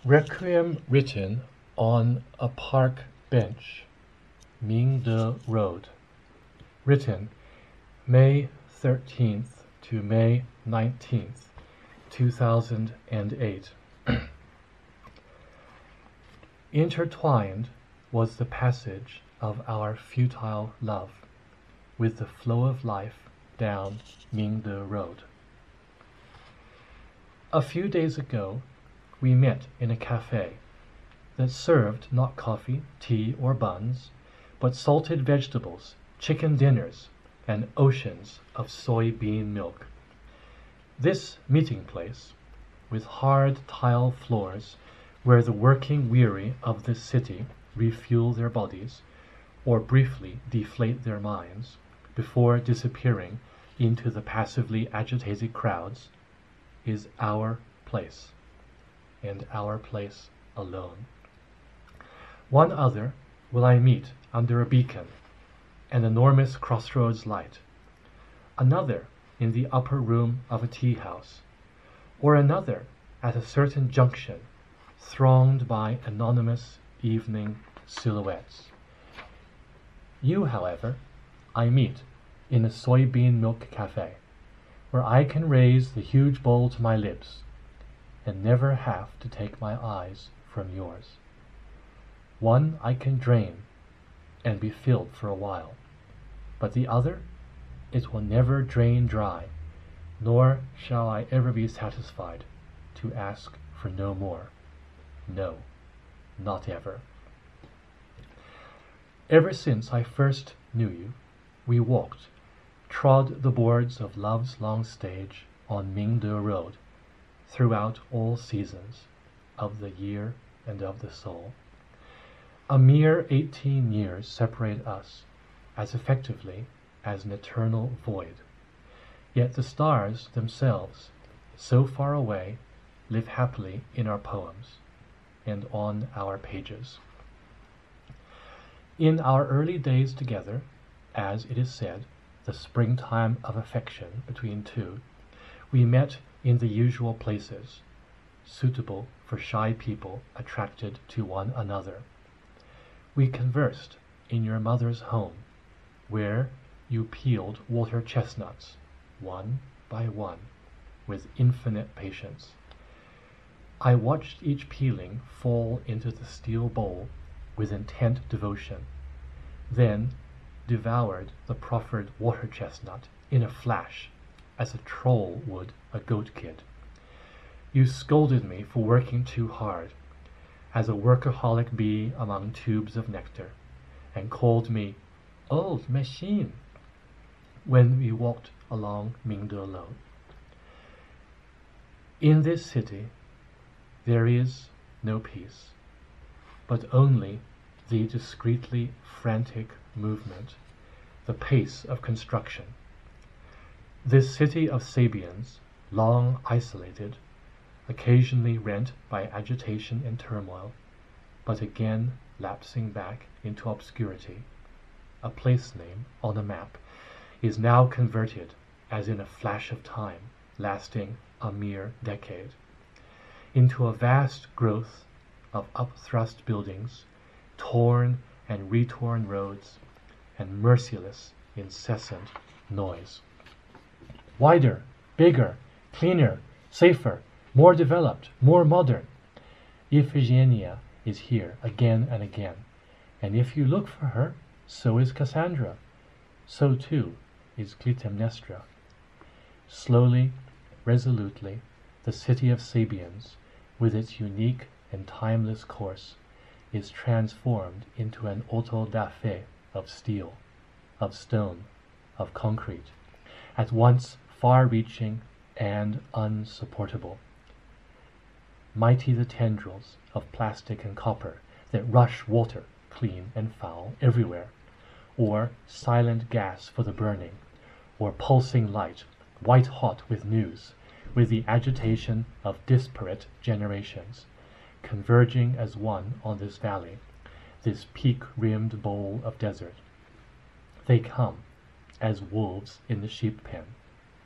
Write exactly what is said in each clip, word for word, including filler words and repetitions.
Requiem written on a park bench, Mingde Road. Written May thirteenth to May nineteenth, two thousand eight. Intertwined was the passage of our futile love with the flow of life down Mingde Road. A few days ago, we met in a cafe that served not coffee, tea, or buns, but salted vegetables, chicken dinners, and oceans of soybean milk. This meeting place, with hard tile floors where the working weary of this city refuel their bodies or briefly deflate their minds before disappearing into the passively agitated crowds, is our place, and our place alone. One other will I meet under a beacon, an enormous crossroads light, another in the upper room of a tea house, or another at a certain junction thronged by anonymous evening silhouettes. You, however, I meet in a soybean milk cafe, where I can raise the huge bowl to my lips and never have to take my eyes from yours. One I can drain and be filled for a while, but the other it will never drain dry, nor shall I ever be satisfied to ask for no more. No, not ever. Ever since I first knew you, we walked, trod the boards of love's long stage on Mingde Road, throughout all seasons of the year and of the soul. A mere eighteen years separate us as effectively as an eternal void. Yet the stars themselves, so far away, live happily in our poems and on our pages. In our early days together, as it is said, the springtime of affection between two, we met in the usual places, suitable for shy people attracted to one another. We conversed in your mother's home, where you peeled water chestnuts, one by one, with infinite patience. I watched each peeling fall into the steel bowl with intent devotion, then devoured the proffered water chestnut in a flash, as a troll would a goat kid. You scolded me for working too hard, as a workaholic bee among tubes of nectar, and called me old machine when we walked along Mingde Road. In this city there is no peace, but only the discreetly frantic movement, the pace of construction. This city of Sabians, long isolated, occasionally rent by agitation and turmoil, but again lapsing back into obscurity, a place name on a map, is now converted as in a flash of time lasting a mere decade, into a vast growth of upthrust buildings, torn and retorn roads, and merciless, incessant noise. Wider, bigger, cleaner, safer, more developed, more modern. Iphigenia is here again and again, and if you look for her, so is Cassandra. So too is Clytemnestra. Slowly, resolutely, the city of Sabians, with its unique and timeless course, is transformed into an auto-da-fe of steel, of stone, of concrete, at once far-reaching and unsupportable. Mighty the tendrils of plastic and copper that rush water, clean and foul, everywhere, or silent gas for the burning, or pulsing light, white-hot with news, with the agitation of disparate generations, converging as one on this valley, this peak-rimmed bowl of desert. They come as wolves in the sheep pen.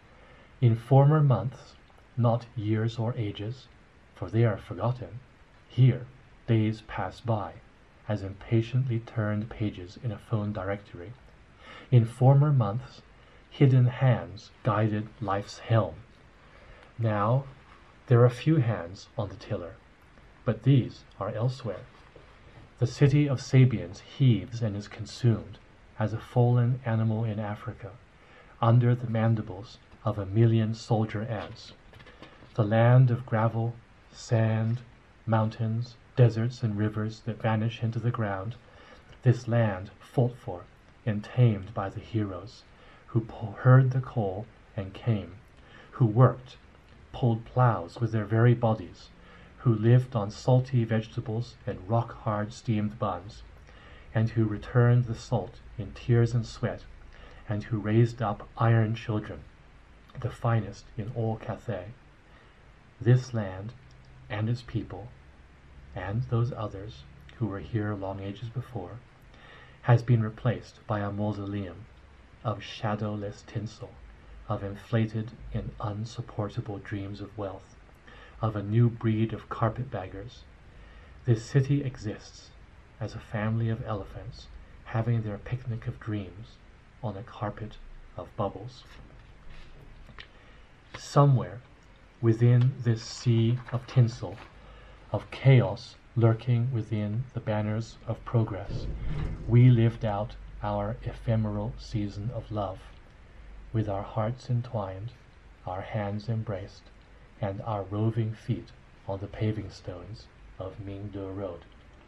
In former months, not years or ages, for they are forgotten, Here, days pass by, as impatiently turned pages in a phone directory. In former months, hidden hands guided life's helm. Now, there are few hands on the tiller, but these are elsewhere. The city of Sabians heaves and is consumed, as a fallen animal in Africa, under the mandibles of a million soldier ants. The land of gravel, sand, mountains, deserts, and rivers that vanish into the ground, this land fought for and tamed by the heroes, who heard the call and came, who worked, pulled plows with their very bodies, who lived on salty vegetables and rock-hard steamed buns, and who returned the salt in tears and sweat, and who raised up iron children, the finest in all Cathay. This land and its people, and those others who were here long ages before, has been replaced by a mausoleum of shadowless tinsel, of inflated and unsupportable dreams of wealth, of a new breed of carpetbaggers. This city exists as a family of elephants having their picnic of dreams on a carpet of bubbles. Somewhere within this sea of tinsel, of chaos lurking within the banners of progress, we lived out our ephemeral season of love, with our hearts entwined, our hands embraced, and our roving feet on the paving stones of Mingde Road.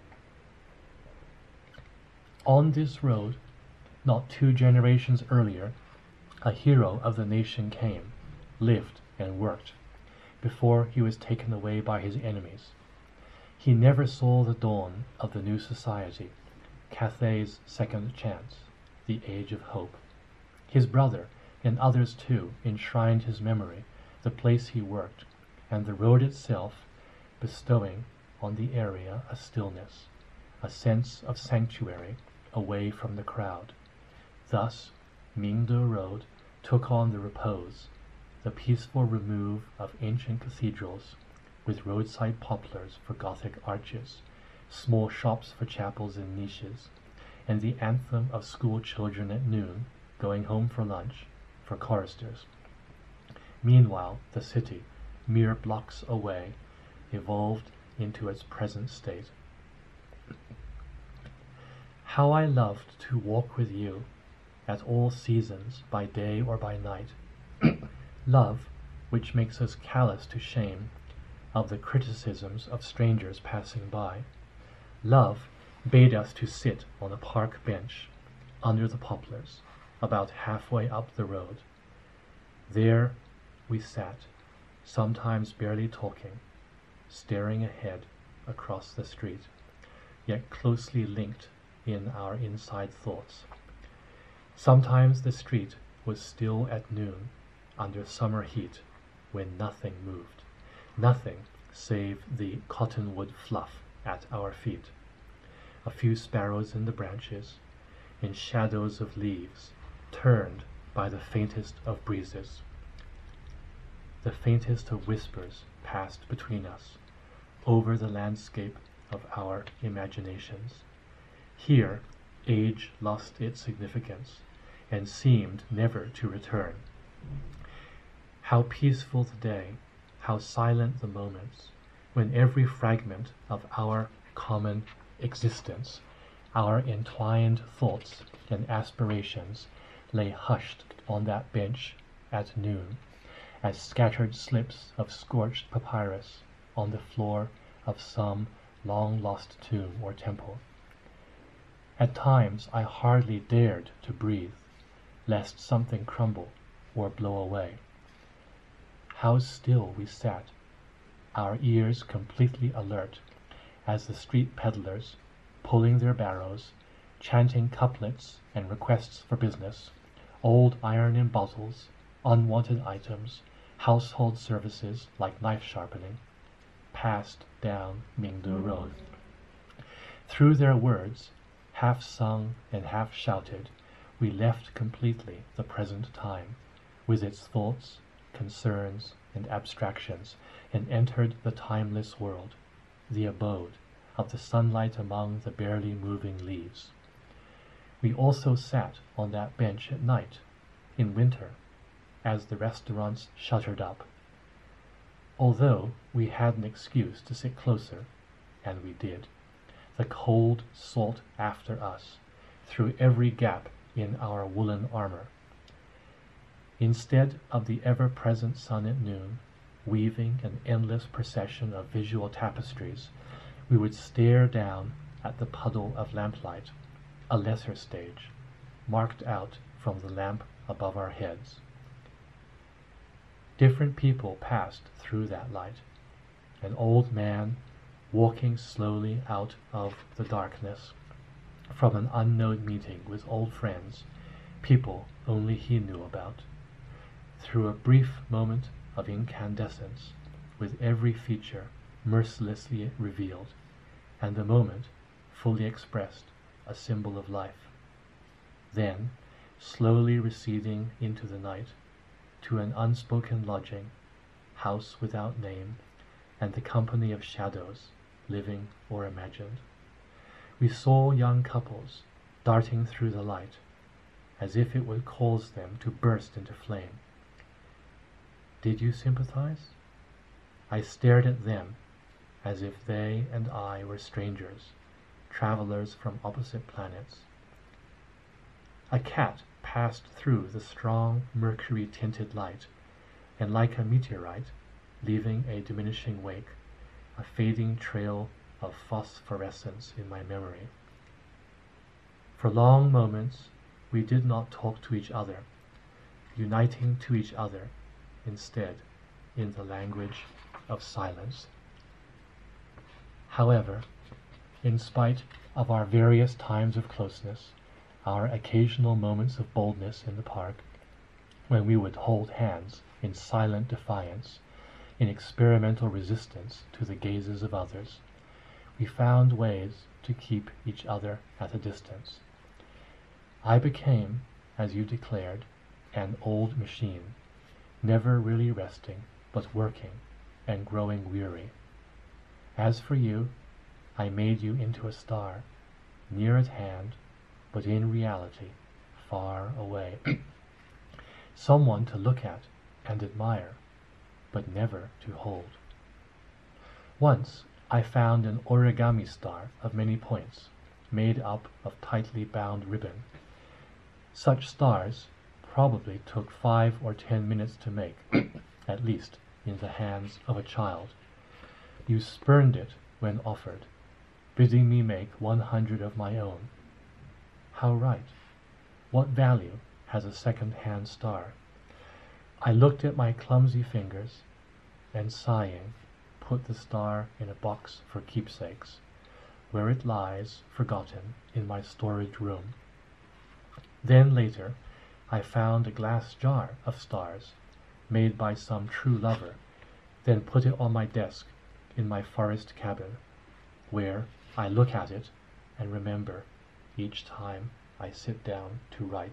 On this road, not two generations earlier, a hero of the nation came, lived and worked, before he was taken away by his enemies. He never saw the dawn of the new society, Cathay's second chance, the age of hope. His brother, and others too, enshrined his memory, the place he worked, and the road itself, bestowing on the area a stillness, a sense of sanctuary away from the crowd. Thus, Mingde Road took on the repose, the peaceful remove of ancient cathedrals, with roadside poplars for Gothic arches, small shops for chapels and niches, and the anthem of school children at noon, going home for lunch, for choristers. Meanwhile, the city, mere blocks away, evolved into its present state. How I loved to walk with you, at all seasons, by day or by night. Love, which makes us callous to shame of the criticisms of strangers passing by. Love bade us to sit on a park bench, under the poplars, about halfway up the road. There we sat, sometimes barely talking, staring ahead across the street, yet closely linked in our inside thoughts. Sometimes the street was still at noon, under summer heat, when nothing moved, nothing save the cottonwood fluff at our feet, a few sparrows in the branches, in shadows of leaves, turned by the faintest of breezes. The faintest of whispers passed between us, over the landscape of our imaginations. Here, age lost its significance, and seemed never to return. How peaceful the day, how silent the moments, when every fragment of our common existence, our entwined thoughts and aspirations, lay hushed on that bench at noon, as scattered slips of scorched papyrus on the floor of some long-lost tomb or temple. At times I hardly dared to breathe, lest something crumble or blow away. How still we sat, our ears completely alert, as the street peddlers, pulling their barrows, chanting couplets and requests for business, old iron in bottles, unwanted items, household services like knife sharpening, passed down Mingde Road. Through their words, half sung and half shouted, we left completely the present time, with its thoughts, concerns, and abstractions, and entered the timeless world, the abode of the sunlight among the barely moving leaves. We also sat on that bench at night, in winter, as the restaurants shuttered up. Although we had an excuse to sit closer, and we did, the cold sought after us through every gap in our woolen armor. Instead of the ever-present sun at noon, weaving an endless procession of visual tapestries, we would stare down at the puddle of lamplight, a lesser stage, marked out from the lamp above our heads. Different people passed through that light. An old man walking slowly out of the darkness from an unknown meeting with old friends, people only he knew about. Through a brief moment of incandescence, with every feature mercilessly revealed, and the moment fully expressed, a symbol of life. Then, slowly receding into the night, to an unspoken lodging, house without name, and the company of shadows, living or imagined. We saw young couples darting through the light, as if it would cause them to burst into flame. Did you sympathize? I stared at them as if they and I were strangers, travelers from opposite planets. A cat passed through the strong mercury-tinted light, and like a meteorite, leaving a diminishing wake, a fading trail of phosphorescence in my memory. For long moments we did not talk to each other, uniting to each other instead in the language of silence. However, in spite of our various times of closeness, our occasional moments of boldness in the park, when we would hold hands in silent defiance, in experimental resistance to the gazes of others, we found ways to keep each other at a distance. I became, as you declared, an old machine, never really resting, but working and growing weary. As for you, I made you into a star, near at hand, but in reality far away. Someone to look at and admire, but never to hold. Once I found an origami star of many points, made up of tightly bound ribbon. Such stars probably took five or ten minutes to make, at least in the hands of a child. You spurned it when offered, bidding me make one hundred of my own. How right? What value has a second-hand star? I looked at my clumsy fingers, and sighing, put the star in a box for keepsakes, where it lies forgotten in my storage room. Then later I found a glass jar of stars, made by some true lover, then put it on my desk in my forest cabin, where I look at it and remember each time I sit down to write.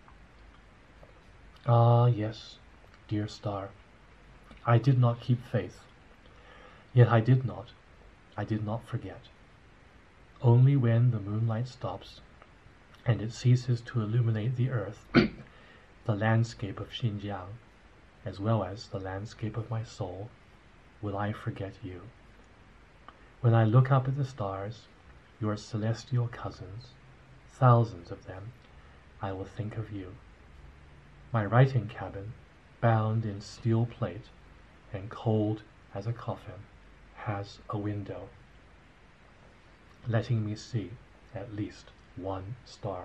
Ah, yes, dear star, I did not keep faith. Yet I did not, I did not forget. Only when the moonlight stops, and it ceases to illuminate the earth, the landscape of Xinjiang, as well as the landscape of my soul, will I forget you. When I look up at the stars, your celestial cousins, thousands of them, I will think of you. My writing cabin, bound in steel plate and cold as a coffin, has a window, letting me see at least one star.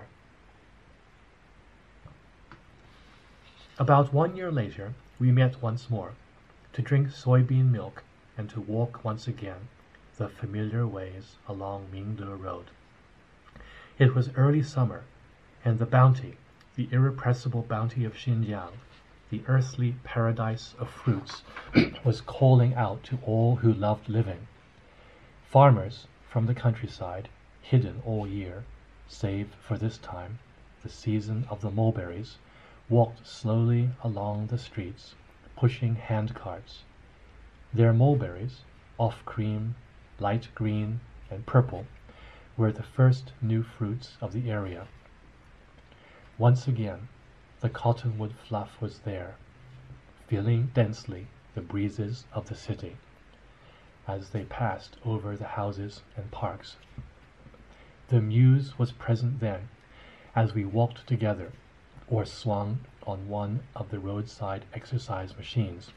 About one year later, we met once more, to drink soybean milk and to walk once again the familiar ways along Mingde Road. It was early summer, and the bounty, the irrepressible bounty of Xinjiang, the earthly paradise of fruits, was calling out to all who loved living. Farmers from the countryside, hidden all year, save for this time, the season of the mulberries, walked slowly along the streets, pushing hand carts. Their mulberries, off cream, light green and purple, were the first new fruits of the area. Once again, the cottonwood fluff was there, filling densely the breezes of the city. As they passed over the houses and parks, the muse was present then, as we walked together, or swung on one of the roadside exercise machines.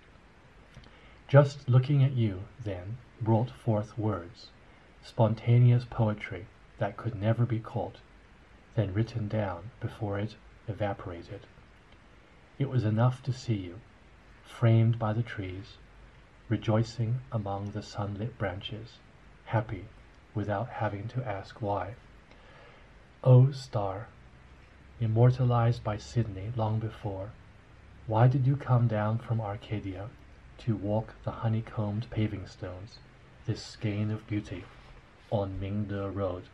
Just looking at you, then, brought forth words, spontaneous poetry that could never be caught, then written down before it evaporated. It was enough to see you, framed by the trees, rejoicing among the sunlit branches, happy without having to ask why. O star, immortalized by Sydney long before, why did you come down from Arcadia to walk the honeycombed paving stones, this skein of beauty, on Mingde Road?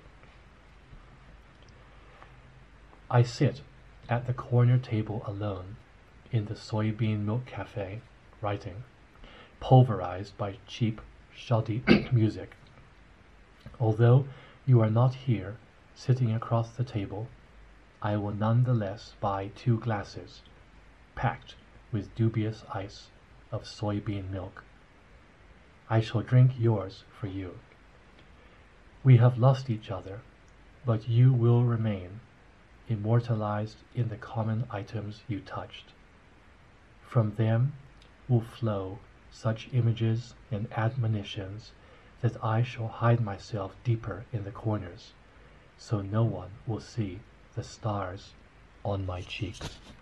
I sit at the corner table alone in the soybean milk cafe, writing, pulverized by cheap, shoddy music. Although you are not here, sitting across the table, I will nonetheless buy two glasses, packed with dubious ice of soybean milk. I shall drink yours for you. We have lost each other, but you will remain, immortalized in the common items you touched. From them will flow such images and admonitions that I shall hide myself deeper in the corners, so no one will see the stars on my cheeks.